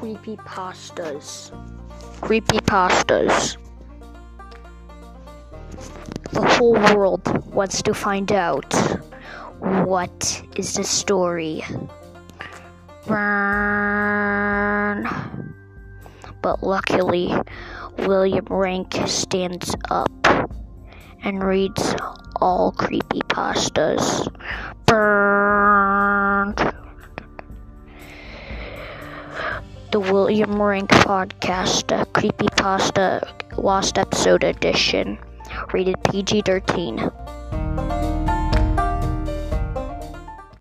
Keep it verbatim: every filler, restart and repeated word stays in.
Creepypastas. Creepypastas. The whole world wants to find out what is the story. But luckily, William Rank stands up and reads all creepypastas. Burn. The William Rank Podcast, Creepypasta Lost Episode Edition, rated P G thirteen.